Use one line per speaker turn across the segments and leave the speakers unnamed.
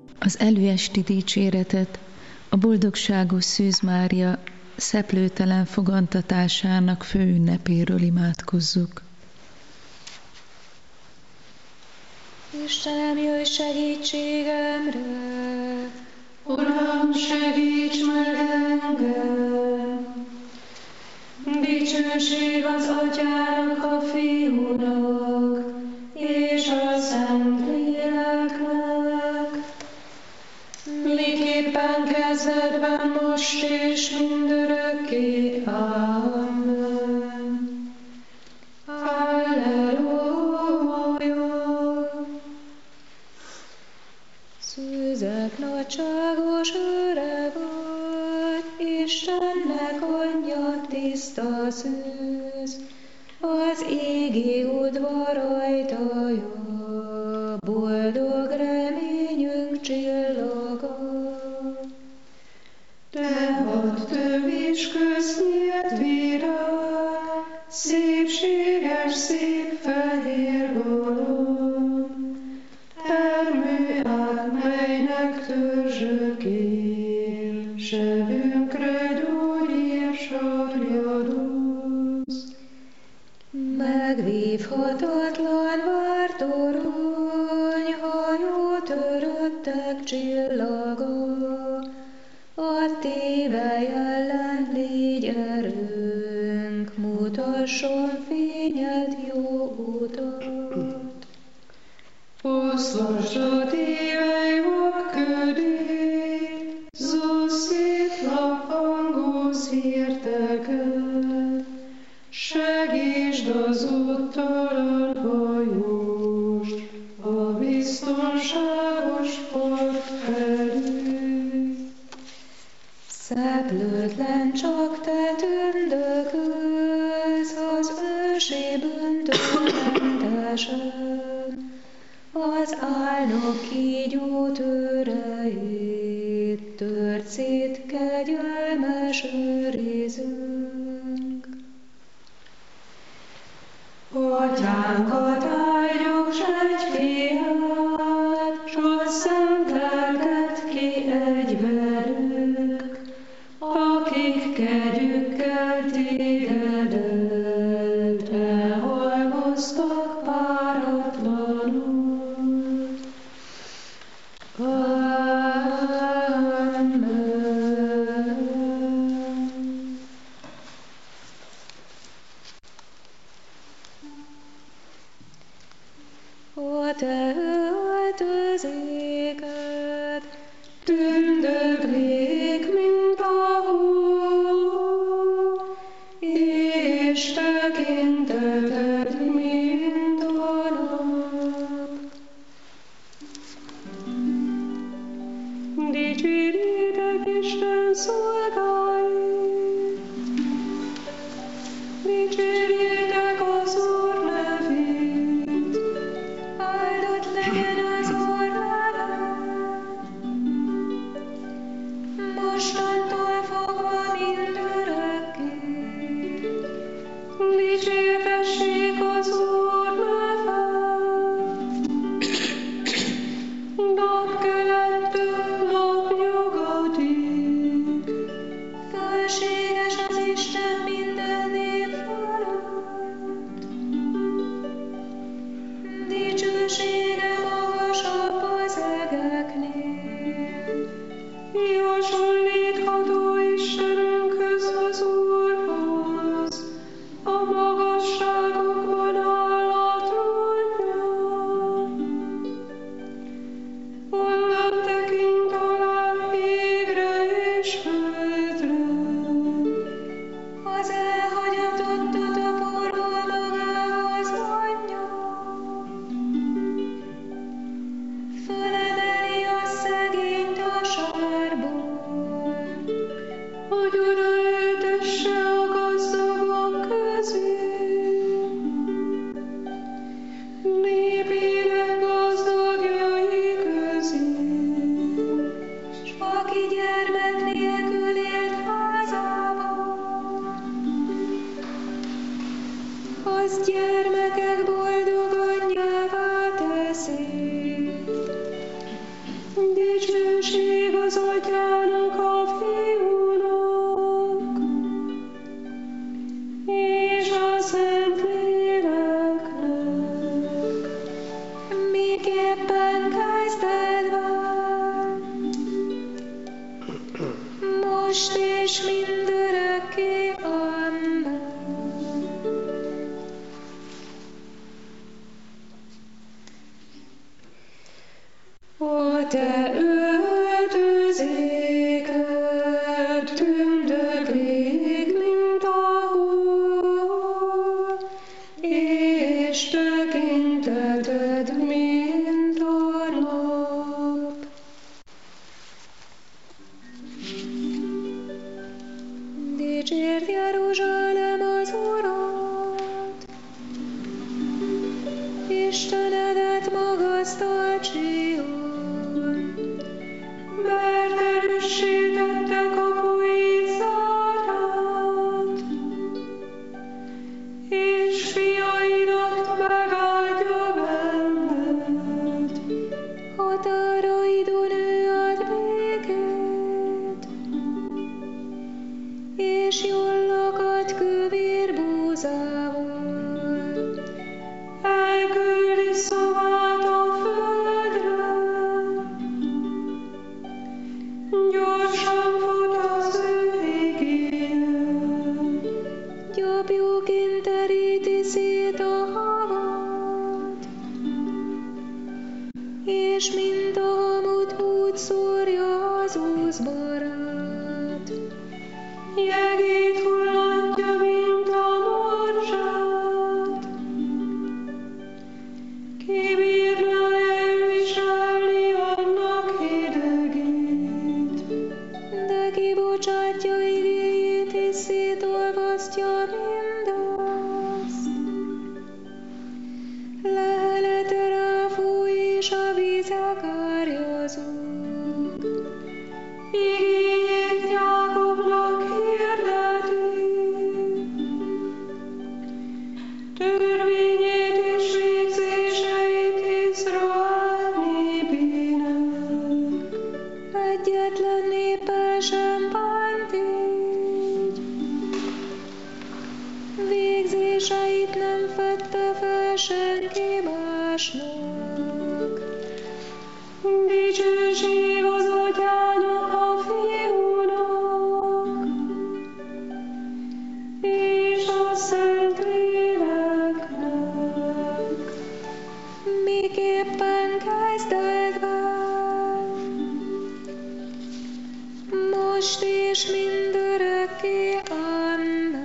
Az előesti dicséretet a boldogságos Szűz Mária szeplőtelen fogantatásának főünnepéről imádkozzuk.
Istenem, jöjj segítségemre!
Uram, segíts meg engem! Dicsőség az Atyának, a Fiúnak, és a Szentléleknek, miképpen kezdetben, most és mindörökké. Amen. Halleluja!
Szűzek nagyságos őre vagy, Istennek anyja tiszta szűz, az égi udvar ajtaja, boldog reményünk csillaga.
Te hadd tövis köznyílt virág, szépséges, szép fehér galamb, termőág, melynek törzsök él, sebünkre gyógyír sarjadoz.
Megvívhatatlan vártorony, hajó töröttek csillaga, a tévely ellen légy erőnk, mutasson fényed jó utat.
Oszlasd a tévely vakködét, zúszít laphangos hírteket, segítsd az úttalan hajóst, a biztonságos part felé.
Szeplőtlen csak te tündökölsz az ősi bűntőmentesen, az álnok kígyó töreit tört szét kegyelmes őrizőnk.
Atyánkat áldjuk, s egy fiát, s a szent lelket ki egyvelük, akik kegyükkel téged elhalmoztak páratlanul. Amen.
A te öltözéked
Tündöklék, mint a hó, és tekinteted, mint a nap. Dicsérjétek Isten szolgáit, dicsérjétek az Úr nevét,
áldott legyen az Úr neve, mostantól fogva mindörökké.
dicsértessék az Úr neve. Napkelettől napnyugatig,
Fölséges az Isten minden nép fölött, dicsősége magasabb az egeknél.
hasonlítható Istenünkhöz, az Úrhoz, a magasságokban áll a trónja. Honnan tekint alá égre és földre,
Az elhagyatottat a porról magához vonja, fölemeli a szegényt a sárból,
hogy odaültesse a gazdagok közé. Népének gazdagjai közé.
s aki gyermek nélkül élt házában, az gyermekek boldog anyjává teszi. kezdetben, most és mindörökké, amen. A te öltözéked tündöklik, mint a hó, és tekinteted, mint a nap. Dicsérd Jeruzsálem az Urat, Istenedet magasztalt Sion, mert erősítette kapuit zárát, és fiaidat megáldja benned. Határaidon ő ad békét, és jól lakat kővér búzával. Elküldi szavát a földre, gyorsan fut az ő igéje. Gyapjóként teríti szét a havat, és mint a hamut úgy szórja az úszbarát. Jegét hullatja, mint a morzsát, ki bírna elviselni annak hidegét, de kibocsátja igéjét és szétolvasztja mindazt. Lehelete ráfúj és a vízek árjazók, igéjét Jákobnak hirdeti, törvényét és végzéseit Izrael népének. Egyetlen néppel sem bánt így, végzéseit nem fedte fel senki másnak. Dicsőség az Atyának, a Fiúnak, és a Szentléleknek, miképpen kezdetben, most és mindörökké, amen.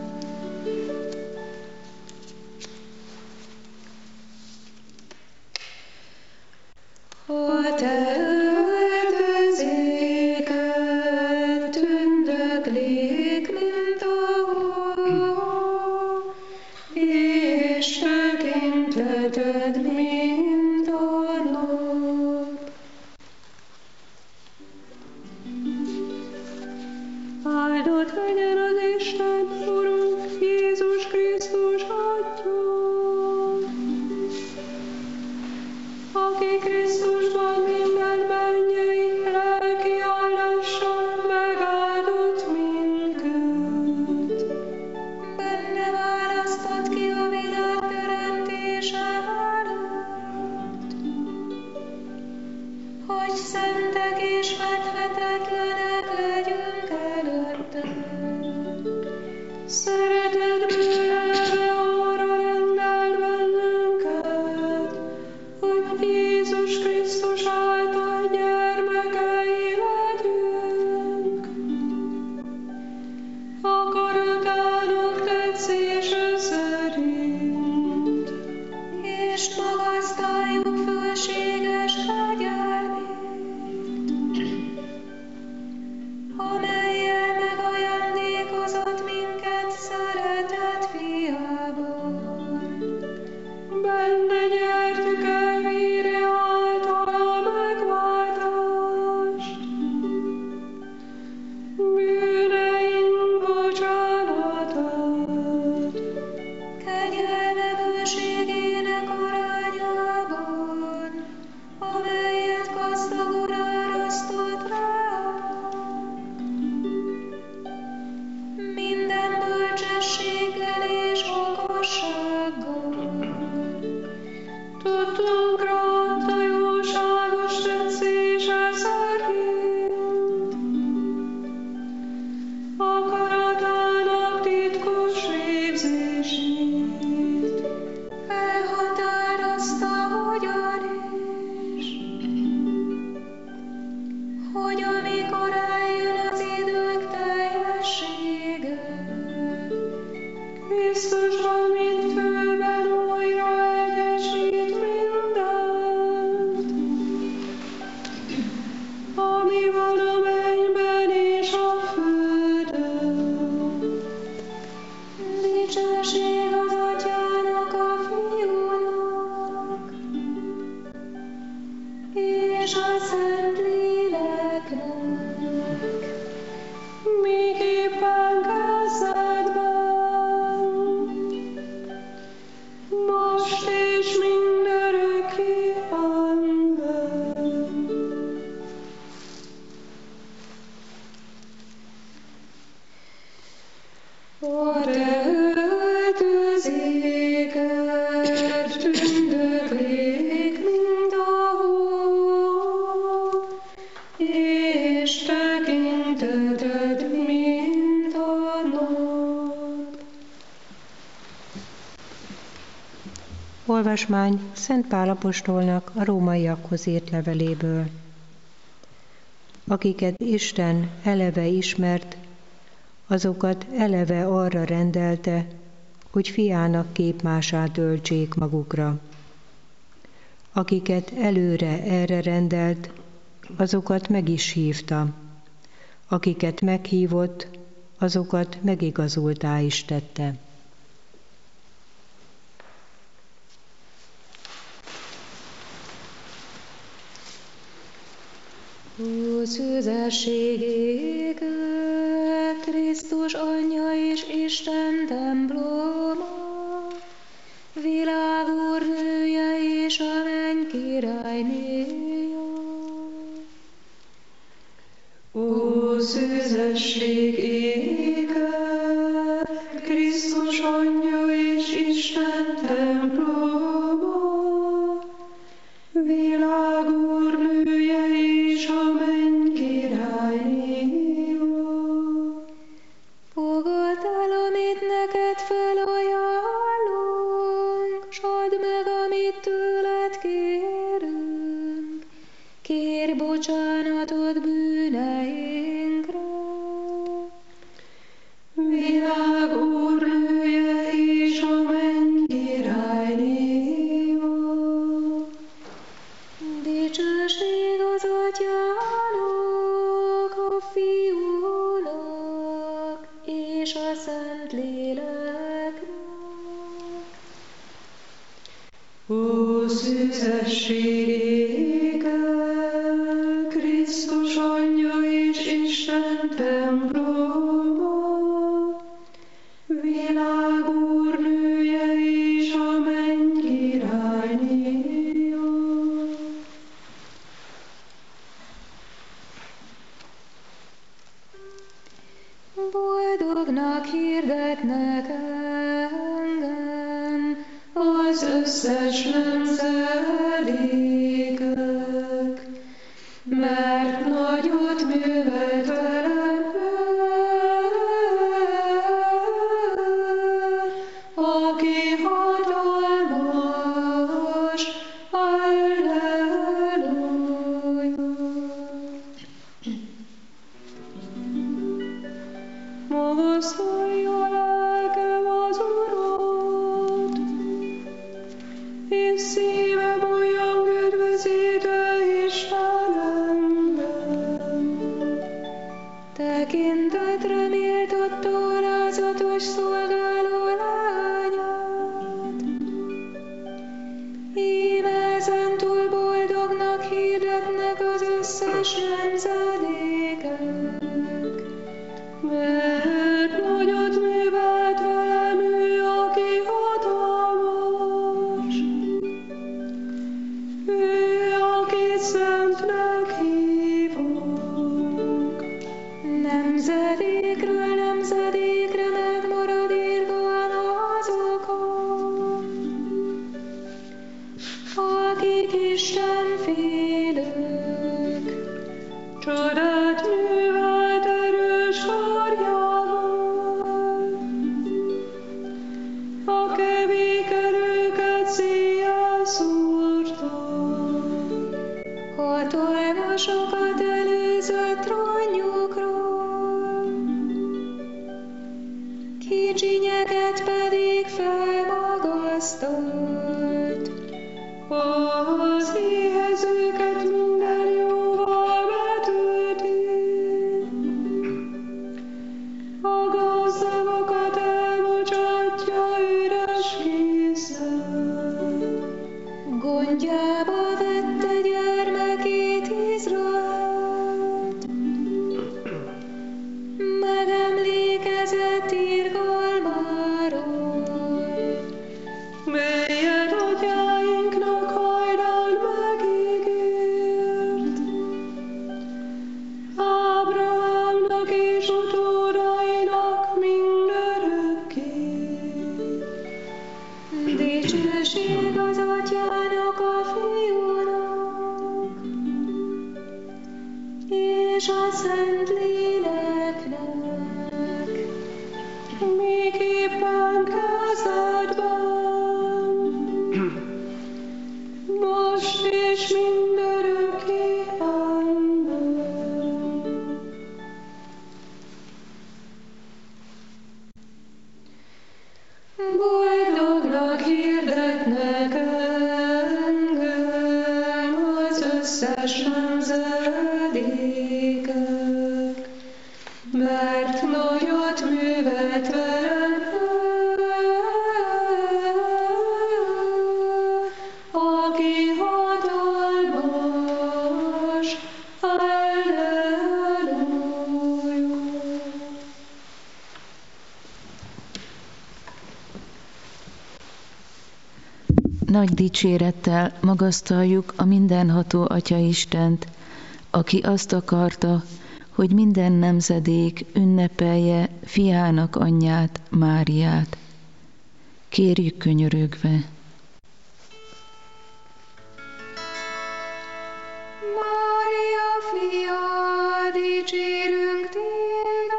A te öltözéked tündöklik, mint a hó, és tekinteted, mint a nap. Áldott legyen az Isten, Urunk, Jézus Krisztus Atya, aki Krisztusban minden mennyei lelki áldással megáldott minket. Benne választott ki a világ teremtése előtt, hogy szentek és fethetetlenek legyünk előtte. Szeretetből elve arra rendel bennünket, hogy Jézus Krisztus által gyermekei legyünk. Akaratának tetszése szerint, és magasztaljuk fölséges kegyelmét. ami van a mennyben és a földön.
Dicsőség az Atyának, a Fiúnak, és a Szentléleknek,
miképpen kezdetben, most és mindörökké. Amen. A te öltözéked tündöklik, mint a hó, és tekinteted, mint a nap.
Olvasmány Szent Pál apostolnak a rómaiakhoz írt leveléből. Akiket Isten eleve ismert, azokat eleve arra rendelte, hogy fiának képmását öltsék magukra. Akiket előre erre rendelt, azokat meg is hívta. Akiket meghívott, azokat megigazultá is tette.
Ó, szüzességéket, Krisztus anyja és Isten temploma, világ úrnője és a menny királynéja.
Ó, szüzesség éget, Krisztus anyja és Isten temploma, világ úrnője és a menny királynéja.
Fogadd el, amit neked felajánlunk, s add meg, amit tőled kérünk. Kérj bocsánatot bűneinkre.
Világ úrnője és a menny királynéja.
Dicsőség az Atyának, a Fiúnak és a Szentléleknek.
Ó, szüzesség éget, Krisztus anyja és Isten temploma, világ úrnője és a menny királynéja.
Boldognak hirdetnek engem
Az összes nemzedékek, mert nagyot művelt velem aki hatalmas, Alleluja. Magasztalja lelkem az Urat, és szívem olyan üdvözítő Istenemben.
tekintetre méltatta alázatos szolgáló lányát. Íme ezentúl boldognak hirdetnek az összes nemzedékek.
Mert nagyot művelt velem ő, aki hatalmas, ő, akit szentnek hívok.
Nemzedékről nemzedékre megmarad írva azokon, akik Isten félők.
Csodát művelt erős karjával, a kevék erőket széjjel szórta.
Hatalmasokat előzött trónjukról, kicsinyeket pedig felmagasztott.
Az éhezőket minden jóval betöltette.
Izraelt. Megemlékezett irgalmáról,
melyet atyáinknak hajdan megígért. Ábrahámnak és utódainak mindörökké.
dicsőség az atyának, a fiúnak, és a Szent Léleknek,
Miképpen kezdetben, most és mindörökké. Amen.
boldognak hirdetnek engem az összes nemzedékek, mert nagyot művelt velem, aki hatalmas. Halleluja!
Nagy dicsérettel magasztaljuk a mindenható Atya Istent, aki azt akarta, hogy minden nemzedék ünnepelje fiának anyját, Máriát. Kérjük könyörögve.
Mária fia, dicsérünk téged.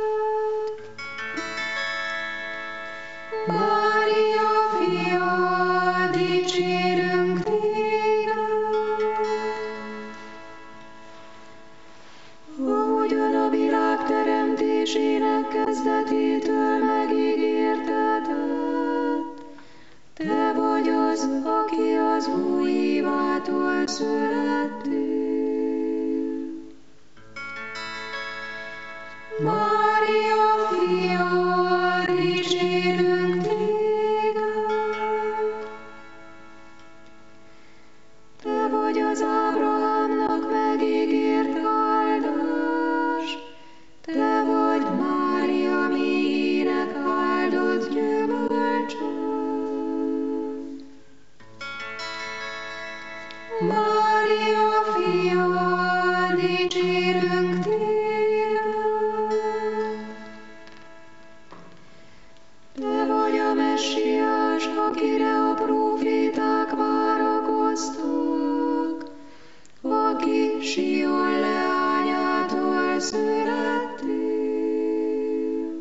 Mária fia, dicsérünk téged. Ahogyan a világ teremtésének kezdetétől megígérteted, te vagy az, aki az új Évától születtél. Mária fia, dicsérünk téged. Te vagy az Ábrahámnak megígért áldás, te vagy Mária méhének áldott gyümölcse. Mária fia, dicsérünk téged. Te vagy a Messiás, akire a próféták várakoztak, aki Sion leányától születtél.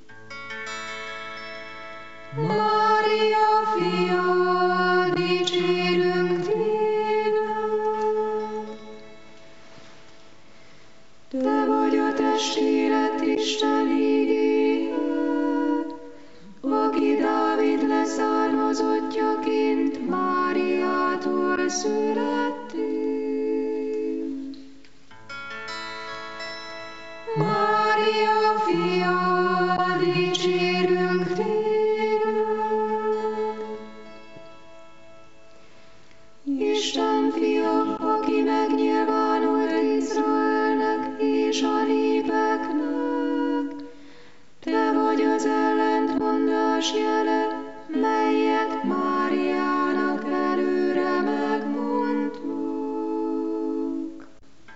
Mária fia, dicsérünk téged. Te vagy a testélet Isten ígéje, aki Dávid leszármazottjaként Máriától születtél. Mária fia, dicsérünk téged. Isten fia, aki megnyilvánult Izraelnek és a népeknek, te vagy az ellentmondás jele, melyet Máriának előre megmondtuk.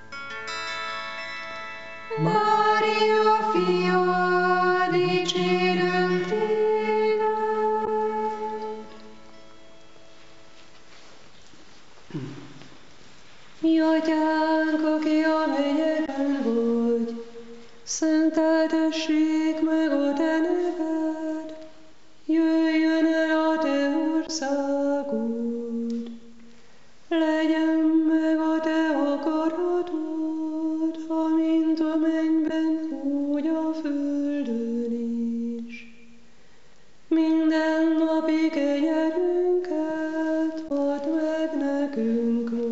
Mária fia, dicsérünk téged.
Mi atyánk, aki a mennyeken vagy, szenteltessék meg a te neved, jöjjön el a te országod, legyen meg a te akaratod, amint a mennyben, úgy a földön is. Minden napi kenyerünket add meg nekünk ma,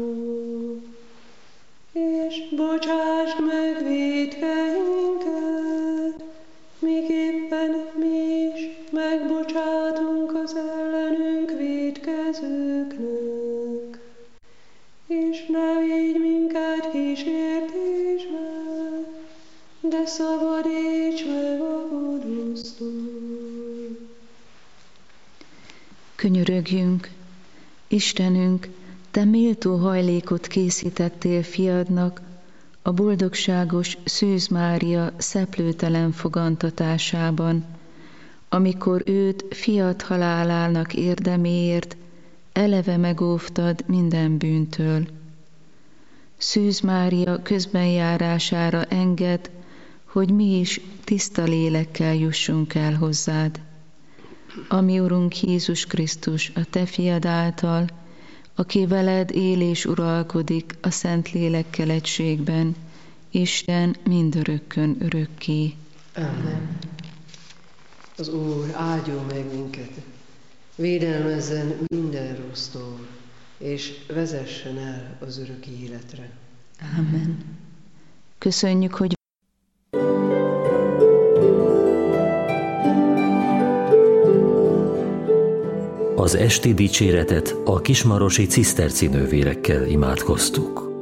és bocsásd meg vétkeinket, miképpen mi is megbocsátunk az ellenünk vétkezőknek. És ne vigy minket kísértésbe, de szabadíts meg a gonosztól.
Könyörögjünk, Istenünk, Te méltó hajlékot készítettél fiadnak a boldogságos Szűz Mária szeplőtelen fogantatásában, amikor őt fiad halálának érdeméért eleve megóvtad minden bűntől. Szűz Mária közbenjárására engedd, hogy mi is tiszta lélekkel jussunk el hozzád. Ami Urunk Jézus Krisztus, a Te fiad által, aki veled él és uralkodik a Szentlélekkel egységben, Isten mindörökkön örökké.
Amen. Az Úr áldjon meg minket, védelmezzen minden rossztól, és vezessen el az örök életre.
Amen. Köszönjük, hogy
az esti dicséretet a kismarosi ciszterci nővérekkel imádkoztuk.